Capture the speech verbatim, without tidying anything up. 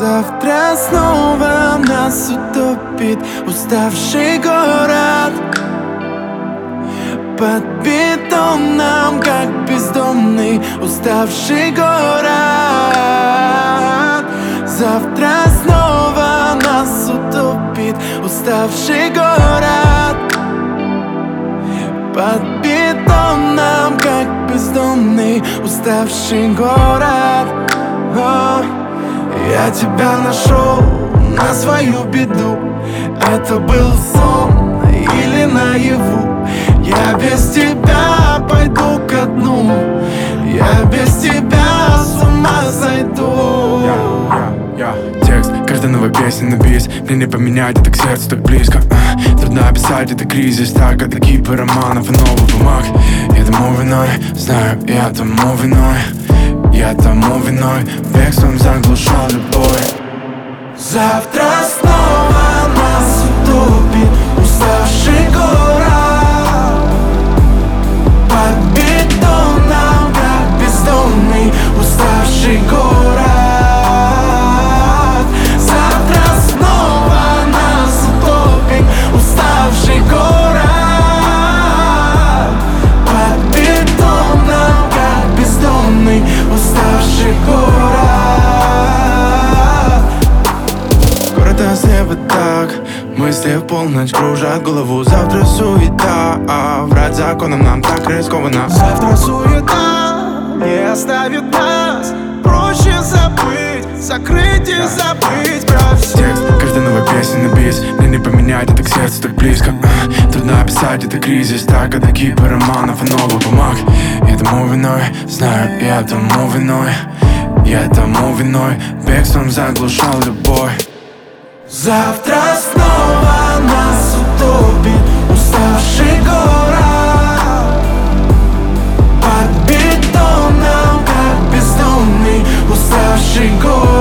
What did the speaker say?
Завтра снова нас утопит уставший город под бетоном, как бездомный уставший город. Завтра снова нас утопит уставший город под бетоном, как бездомный уставший город. О, я тебя нашел на свою беду. Это был сон или наяву? Я без тебя пойду ко дну. Я без тебя с ума сойду. yeah, yeah, yeah. Текст каждой новой песни на бис. Мне не поменять, это к сердцу так близко. uh, Трудно описать, это кризис. Так, это кипы романов и новых бумаг. Я тому виной, знаю, я тому виной. Я тому виной, бегством заглушал любовь. Завтра снова нас утопит уставший город под бетоном, как бездомный уставший город. Завтра снова нас утопит уставший город под бетоном, как бездомный уставший город. Слепо так, мысли в полночь кружат голову. Завтра суета, а врать законом нам так рискованно. Завтра суета не оставит нас. Проще забыть, закрыть и забыть про все. Текст каждой новой песни на бис. Мне не поменять, это к сердцу так близко. uh, Трудно описать, это кризис. Так, это кипы романов и новых бумаг. Я тому виной, знаю, я тому виной. Я тому виной, бегством заглушал любовь. Завтра снова нас утопит уставший город под бетоном, как бездомный уставший город.